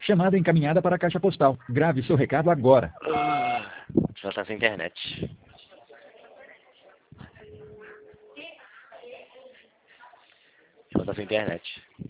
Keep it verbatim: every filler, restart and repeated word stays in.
Chamada encaminhada para a caixa postal. Grave seu recado agora. Ah, já tá sem internet. Já tá sem internet.